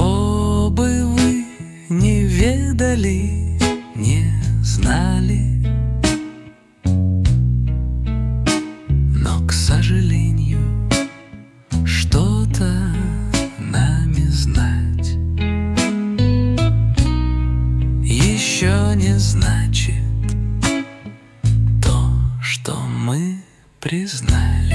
Что бы вы не ведали, не знали, но, к сожалению, что-то нами знать еще не значит то, что мы признали.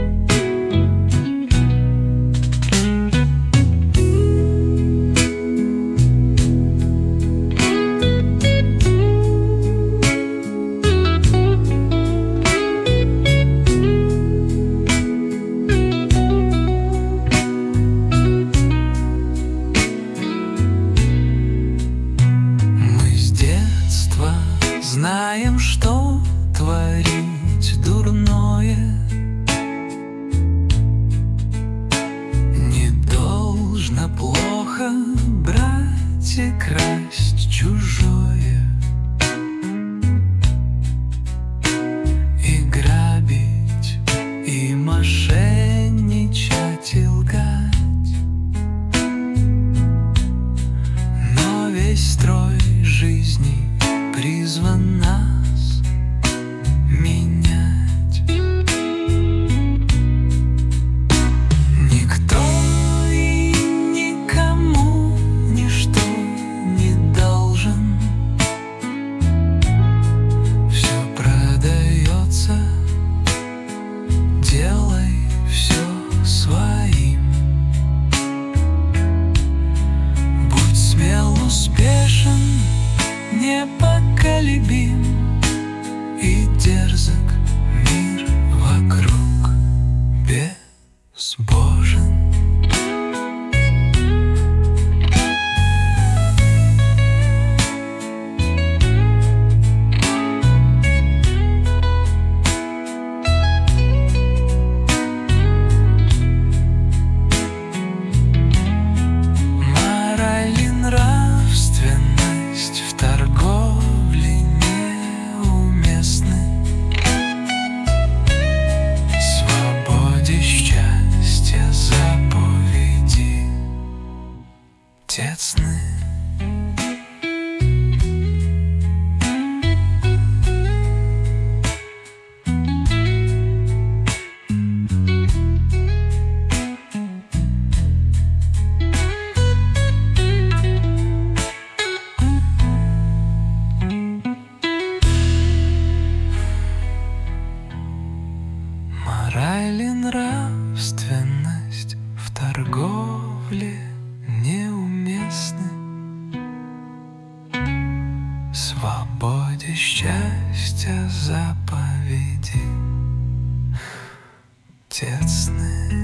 Знаем, что творить дурное не должно, плохо брать и красть чужое, и грабить, и мошенничать, и лгать. Но весь строй жизни призван нас менять. Никто и никому ничто не должен. Все продается, делай все своим. Будь смел, успешен, непоколебим и дерзок, мир вокруг безбожен. Мораль и нравственность в торговле неуместны. Свободе счастья заповеди тесны. Мораль и нравственность в торговле неуместны. Свободе счастья заповеди тесны.